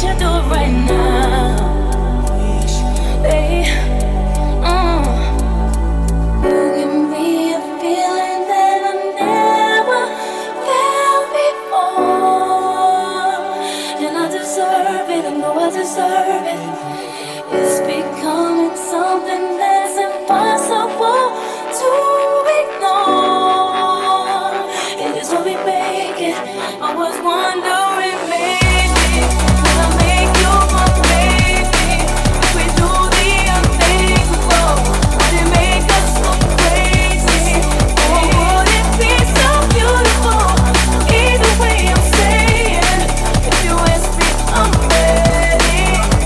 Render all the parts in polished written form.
you do it right now. Hey, you give me a feeling that I never felt before, and I deserve it. I know I deserve it. It's becoming something that's impossible to ignore. It is what we make it. I was wondering, maybe will I make you my baby? If we do the unthinkable, would it make us go crazy? Or would it be so beautiful? Either way, I'm saying, if you ask me, I'm ready.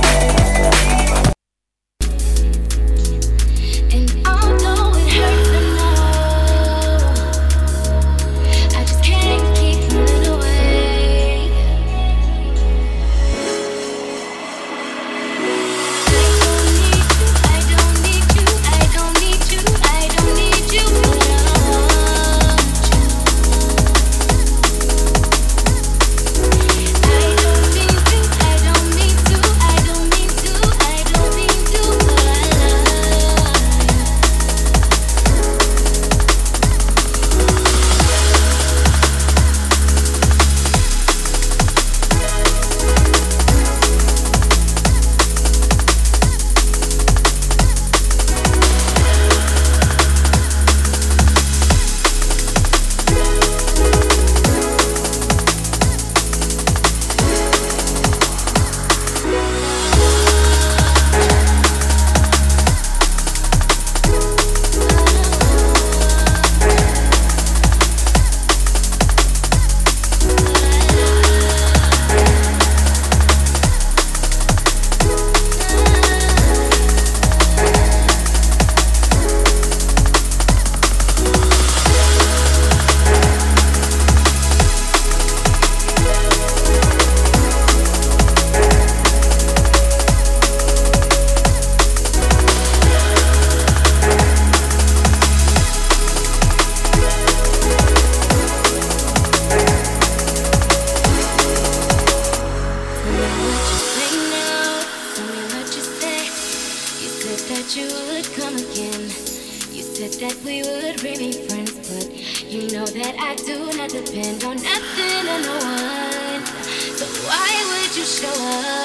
And although it hurts to know, I just can't keep running away. I don't need you, I don't need you, I don't need you, but I want you. I don't need to, I don't need to, I don't need to, I don't need to, but I love you. You would come again. You said that we would remain friends, but you know that I do not depend on nothing or no one. So why would you show up?